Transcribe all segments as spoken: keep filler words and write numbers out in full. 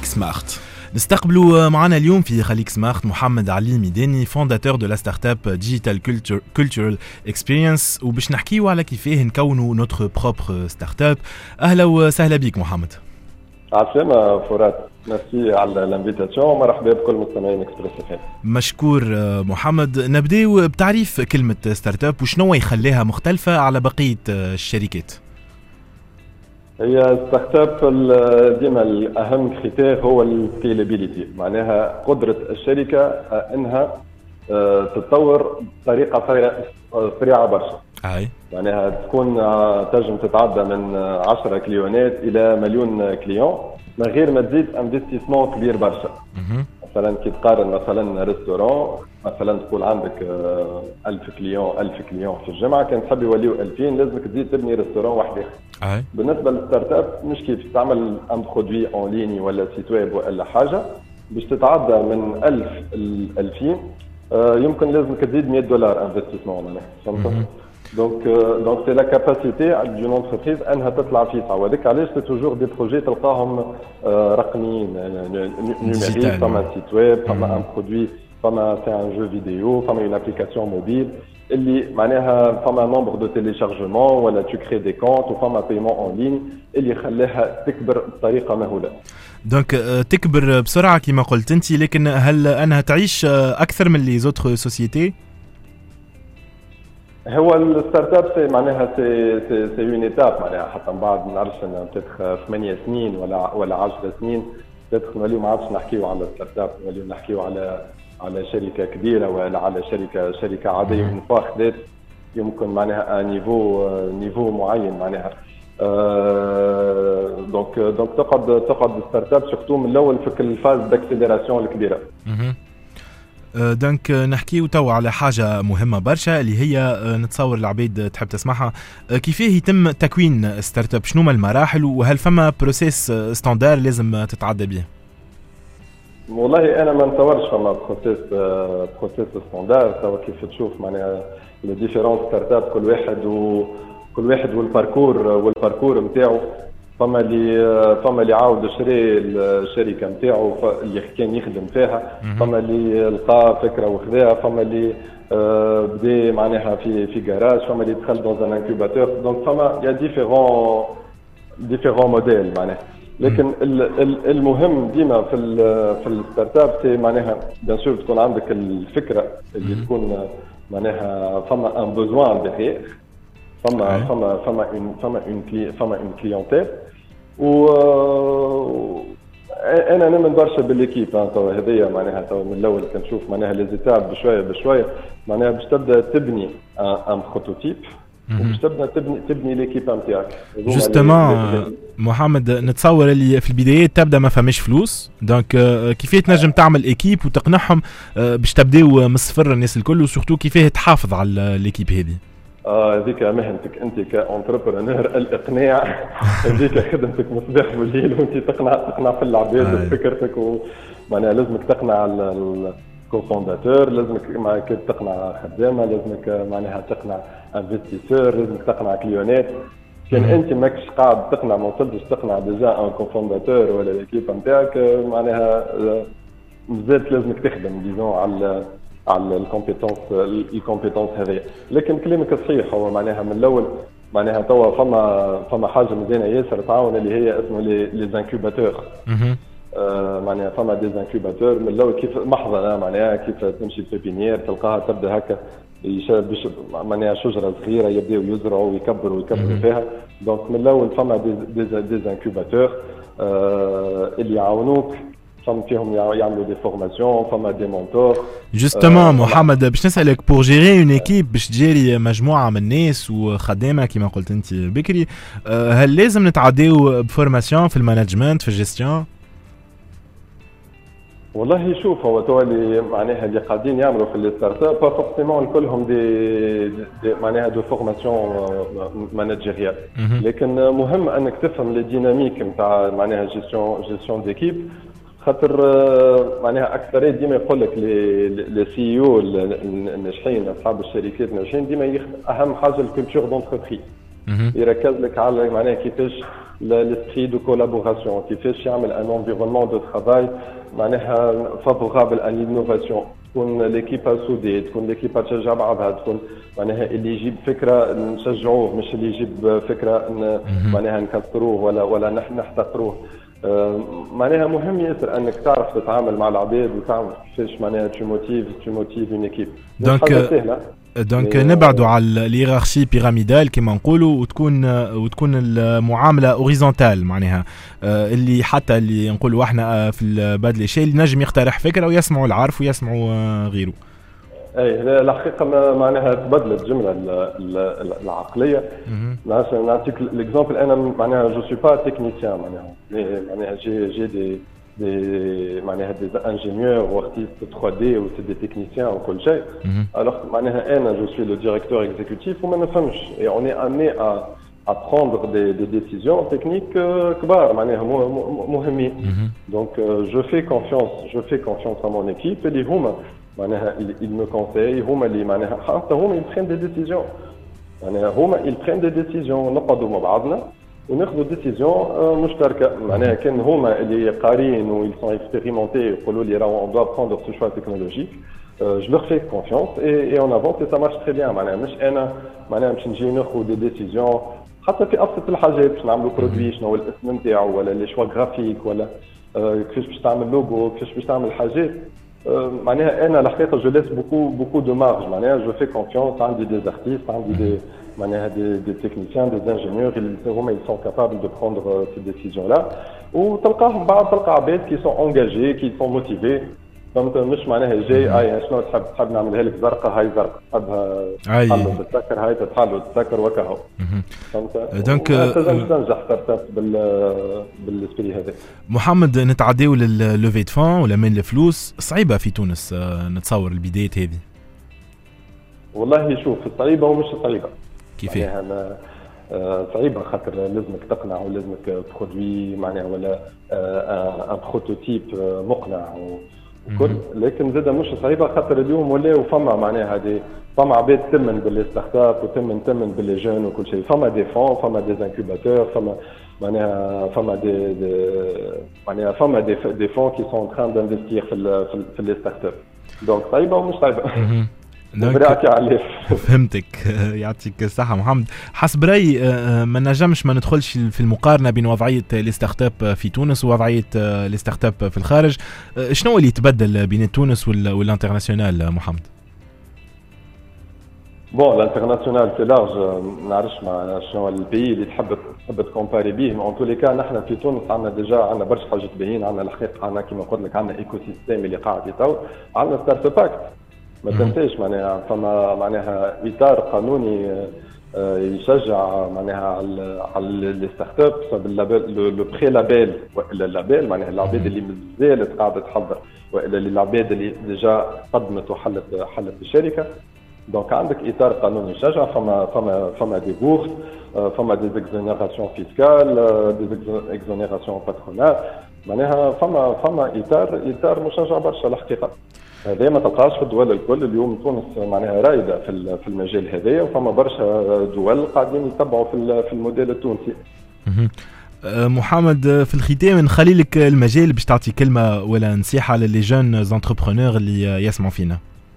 سمارت. نستقبلوا معنا اليوم في خليك سمارت محمد علي ميداني فونداتور دو لا ستارت اب ديجيتال كولتورال اكسبيرينس، وباش نحكيوا على كيفاه نكونوا نوتر بروبر ستارت اب. اهلا وسهلا بك محمد. عسلامة فرات، ميرسي على الانفيتاسيون ومرحبا بكل مستمعين اكسبريس اف ام. مشكور محمد. نبداو بتعريف كلمة ستارت اب وشنو يخليها مختلفة على بقية الشركات. هي ستارت اب ديما الاهم كريتير هو السكيلابيليتي، معناها قدرة الشركة انها تتطور بطريقة سريعة برشا. اي معناها تكون تنجم تتعدى من عشرة كليونات الى مليون كليون من غير ما تزيد انفستيسمون كبير برشا. مثلا كي تقارن مثلا ريستورون، مثلا تقول عندك ألف كليون ألف كليون في الجمعة، كان تحب يوليو ألفين لازمك تزيد تبني ريستورون واحد آخر. أي. بالنسبة للستارت اب مش كيف تعمل ان برودوي اون ليني ولا سيت ويب ولا حاجة باش تتعدى من ألف ل ألفين يمكن لازمك تزيد مية دولار انفستيسمون معناها، فهمت؟ دونك دونك سي لا كاباسيتي دون انتربريز انها تطلع فيها، وهذاك علاش سي توجور دي بروجي تلقاهم رقميين نيميريك، فما سيت ويب، فما ان برودوي، فما سي ان جو فيديو، فما اون ابليكاسيون موبيل اللي معناها فما نومبر دو تيليشارجمون ولا تو كري دي كونت وفما بايمون اون لين اللي يخليها تكبر بطريقه مهوله. دونك تكبر بسرعه كما قلت انت، لكن هل انها تعيش اكثر من لي زوتر سوسيتي؟ هو الستارت اب سي معناها سي سي سي اون ايتاب، معناها حتى من بعد ما نعرفش بتدخل ثمانية سنين ولا ولا عشر سنين بتدخل نوليو ما عادش نحكيو على الستارت اب، نوليو نحكيو على على شركه كبيره ولا على شركه شركه عاديه من فاخذت يمكن معناها نيفو نيفو معين معناها. دونك دونك تقعد تقعد الستارت اب سورتو من الاول في الفاز داكسيليراسيون الكبيره. دونك نحكيو تو على حاجة مهمة برشا اللي هي نتصور العبيد تحب تسمعها، كيفاه يتم تكوين ستارت اب، شنو المراحل وهل فما بروسيس ستاندار لازم تتعدى به؟ والله انا ما نتصورش فما بروسيس بروسيس ستاندار. تو كيف تشوف معناها لي ديفيرون ستارت اب كل واحد وكل واحد والباركور والباركور نتاعو، فما اللي فما اللي عاود شري الشركه نتاعو اللي كان يخدم فيها، فما اللي لقى فكره وخذاها، فما اللي بدا معناها في في جراج، فما اللي دخل دون ان انكوباتور. دونك فما يا ديفيرون ديفيرون موديل معناها. لكن المهم ديما في ال في الستارت اب سي معناها بيان سور تكون عندك الفكره اللي تكون معناها فما ان بوزوان ديغيغ، فما فما فما اون فما اون كلي فما اون كليونتيل. و انا نؤمن برشا بالليكيب تو هذيا معناها تو من الاول كنشوف معناها لي زيتاب بشويه بشويه معناها باش تبدا تبني ان بروتوتيب وباش تبدا تبني تبني ليكيب نتاعك. جوستومون محمد نتصور اللي في البدايات تبدا ما فماش فلوس، دونك كيفاه تنجم تعمل ايكيب وتقنعهم باش تبداو من الصفر الناس الكل، وسورتو كيفاه تحافظ على ليكيب هذه؟ اه هذيك مهنتك انت كانتربرونور، الاقناع. هذيك خدمتك مصباح وليل وانت تقنع تقنع في العباد بفكرتك، ومعناها لازمك تقنع الكوفونداتور، لازمك مع كيف تقنع خدامه، لازمك معناها تقنع انفستيسور، لازمك تقنع كليونات. كان انت ماكش قاعد تقنع ما وصلتش تقنع ديجا ان كوفونداتور ولا ليكيب نتاعك، معناها مازالت لازمك تخدم ديزون على على الكومبيتونس الكومبيتونس هذه. لكن كلامك صحيح، هو معناها من الاول معناها توا فما فما حاجه مزيانه ياسر تعاون اللي هي اسمه لي لي انكوباتور. آه معناها فما دي انكوباتور من الاول كيف محضنه معناها كيف تمشي في بيبينيير تلقاها تبدا هكا باش معناها شجره صغيره يبداو يزرعوا ويكبروا ويكبروا فيها. دونك من الاول فما دي دي, دي انكوباتور آه اللي يعاونوك، فما فيهم يعملوا دي فورماسيون، فما دي مونتور. جوستومون محمد باش نسالك بور جيري اون ايكيب باش تجاري مجموعه من الناس وخدامه كما قلت انت بكري، هل لازم نتعداو بفورماسيون في المانجمنت في الجيستيون؟ والله شوف هو تو اللي معناها اللي قاعدين يعملوا في الستارت اب با فورسيمون كلهم دي, دي معناها دو فورماسيون مانجيريال، لكن مهم انك تفهم لي ديناميك نتاع معناها جيستيون جيستيون ديكيب. خاطر معناها اكثريه ديما يقول لك لي سي او الناجحين اصحاب الشركات الناجحين ديما اهم حاجه الكولتور دونتربريز، يركز لك على معناها كيفاش l'esprit de collaboration, كيفاش يعمل un environnement de travail معناها favorable à l'innovation. تكون ليكيبا سودي، تكون ليكيبا تشجع بعضها، تكون معناها اللي يجيب فكره نشجعوه، مش اللي يجيب فكره معناها نكسروه ولا ولا نحن نحتقروه. معناها مهم ياسر انك تعرف تتعامل مع العباد وتعرف كيفاش معناها تو موتيف تو موتيف اون ايكيب. دونك دونك نبعدوا على الهيرارشي بيراميدال كما نقولوا، وتكون وتكون المعامله اوريزونتال معناها اللي حتى اللي نقولوا احنا في البادلي شيء اللي نجم يقترح فكره ويسمعوا العارف ويسمعوا غيره. اي الحقيقه معناها تبدلت جمله العقليه. نعطيك ليكزامبل، انا معناها جو سوي با تكنيسيان معناها معناها جي جي دي دي معناها دي انجينيور وارتيست ثري دي و سي دي تكنيسيان وكل شيء. الوغ معناها انا جو سوي لو ديريكتور اكزيكوتيف وما نفهمش، اي اون اي امي ا à prendre des, des décisions techniques كبار معناها مهمين. donc je fais confiance je fais confiance à mon équipe اللي هما معناها ils me conseillent، هما اللي معناها حتى هما ils prennent des décisions معناها هما ils prennent des décisions، نقعدوا مع بعضنا وناخذوا ديسيزيون مشتركه معناها كان هما اللي قارين و ils sont expérimentés يقولوا لي راه on doit prendre ce choix technologique. Euh, je leur fais confiance et, et on avance et ça marche très bien. معناها مش انا معناها باش نجي ناخذ دي ديسيزيون حتى في ابسط الحاجات، باش نعملوا برودوي شنو هو الاسم نتاعو ولا لي شوا غرافيك ولا كيفاش باش تعمل لوغو، كيفاش باش تعمل حاجات. معناها انا الحقيقه جو ليس بوكو بوكو دو مارج معناها جو في كونفيونس. عندي دي ارتيست، عندي دي معناها دي دي تكنيسيان دي انجينيور اللي هما ils sont capables de prendre ces décisions là، وتلقاهم بعض تلقى عباد كي سون انجاجي كي سون موتيفي. فهمت؟ مش معناها جاي اي شنو تحب تحب نعملها لك زرقاء هاي زرقاء، تحبها تحلو تتسكر هاي تتحلو تتسكر وكهو. فهمت؟ دونك تنجح ستارت اب بال بالسبيري هذا. محمد، نتعداو لللوفي دو فون ولا من الفلوس صعيبه في تونس نتصور البدايات هذه؟ والله شوف صعيبه ومش صعيبه. كيف يعني صعيبه خاطر لازمك تقنع ولازمك برودوي معناها ولا ان بروتوتيب مقنع وكل، لكن زاد مش صعيبه خاطر اليوم ولاو فما معناها هذه فما عباد تمن باللي ستارت اب وتمن تمن باللي جون وكل شيء. فما دي فون، فما دي انكوباتور، فما معناها فما دي, دي معناها فما دي دي فون كي سون تران دانفستير في في لي ستارت اب. دونك صعيبه ومش صعيبه. فهمتك. يعطيك الصحة محمد. حسب رأي ما نجمش ما ندخلش في المقارنة بين وضعية لي ستارت اب في تونس ووضعية لي ستارت اب في الخارج. شنو اللي يتبدل بين تونس والانترناسيونال محمد؟ بون الانترناسيونال سي لارج، نعرفش مع شنو البي اللي تحب تحب تكومباري بيه. اون تو لي كا نحن في تونس عندنا ديجا عندنا برشا حاجات باهيين. عندنا الحقيقة عندنا كيما قلت لك عندنا ايكو سيستيم اللي قاعد يطور. عندنا ستارت اب ما تنساش معناها فما معناها اطار قانوني يشجع معناها على على لي ستارت اب باللابيل لو بري لابيل والا اللابيل معناها العباد اللي مازالت قاعده تحضر والا العباد اللي ديجا قدمت وحلت حلت الشركه. دونك عندك اطار قانوني يشجع. فما فما فما دي بورس، فما دي اكزونيراسيون فيسكال، دي اكزونيراسيون باترونال معناها فما فما اطار اطار مشجع برشا الحقيقه. هذا ما تلقاش في الدول الكل. اليوم تونس معناها رايده في في المجال هذايا، وفما برشا دول قاعدين يتبعوا في في الموديل التونسي. محمد، في الختام نخلي لك المجال باش تعطي كلمه ولا نصيحه للي جون زانتربرونور اللي يسمعوا فينا.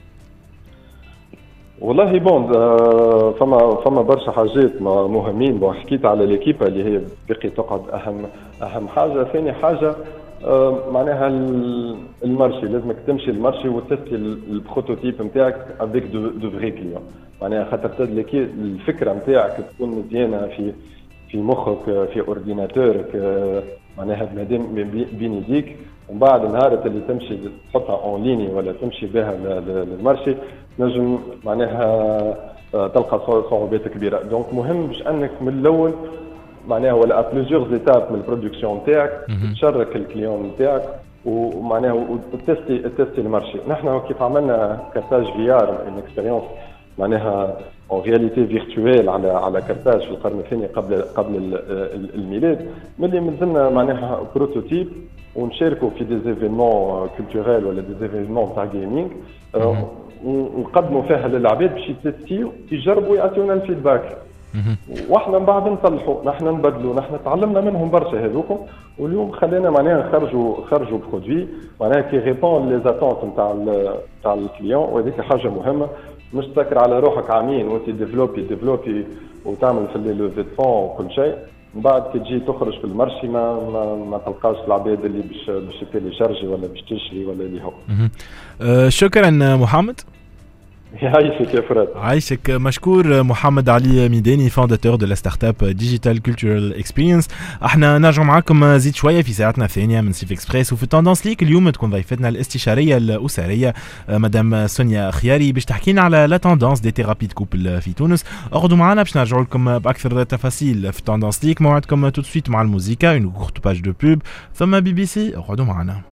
والله بون فما فما برشا حاجات مهمين. بون حكيت على ليكيبا اللي هي بقي تقعد اهم اهم حاجه. ثاني حاجه معناها المارشي، لازمك تمشي المارشي وتستي البروتوتيب نتاعك افيك دو فري كليون معناها خاطر تدلكي الفكره نتاعك تكون مزيانه في في مخك في اورديناتورك معناها بين يديك، ومن بعد نهار اللي تمشي تحطها اون ليني ولا تمشي بها للمارشي نجم معناها تلقى صعوبات كبيره. دونك مهم باش انك من الاول معناها ولا بليزيور زيتاب من البرودكسيون نتاعك تشارك الكليون نتاعك ومعناها وتستي تستي المارشي. نحن كيف عملنا كارتاج في ار ان اكسبيريونس معناها اون رياليتي فيرتوال على على كارتاج في القرن الثاني قبل قبل الميلاد، ملي مازلنا معناها بروتوتيب ونشاركوا في دي زيفينمون كولتوريل ولا دي زيفينمون تاع جيمنج ونقدموا فيها للعباد باش يتستيو يجربوا يعطيونا الفيدباك. واحنا من بعد نصلحوا، نحن نبدلوا، نحن تعلمنا منهم برشا هذوكم، واليوم خلينا معناها نخرجوا خرجوا برودوي معناها كي ريبون لي زاتونت نتاع نتاع الكليون، وهذيك حاجه مهمه. مش تسكر على روحك عامين وانت ديفلوبي ديفلوبي وتعمل في لي لوفي دو فون وكل شيء، من بعد كي تجي تخرج في المرشي ما ما, ما تلقاش العباد اللي باش باش تيليشارجي ولا باش تشري ولا اللي هو. أه شكرا محمد. يعيشك يا فراد. عايشك. مشكور محمد علي ميداني فاونداتور دو لا ستارت اب ديجيتال كولتورال اكسبيرينس. احنا نرجع معاكم زيد شويه في ساعتنا الثانيه من سيف اكسبريس، وفي التوندونس ليك اليوم تكون ضيفتنا الاستشاريه الاسريه مدام سونيا خياري باش تحكي لنا على لا توندونس دي ثيرابي كوبل في تونس. اقعدوا معنا باش نرجعوا لكم باكثر تفاصيل في التوندونس ليك. موعدكم تو سويت مع الموسيقى، اون كورت باج دو بوب ثم بي بي سي. اقعدوا معنا.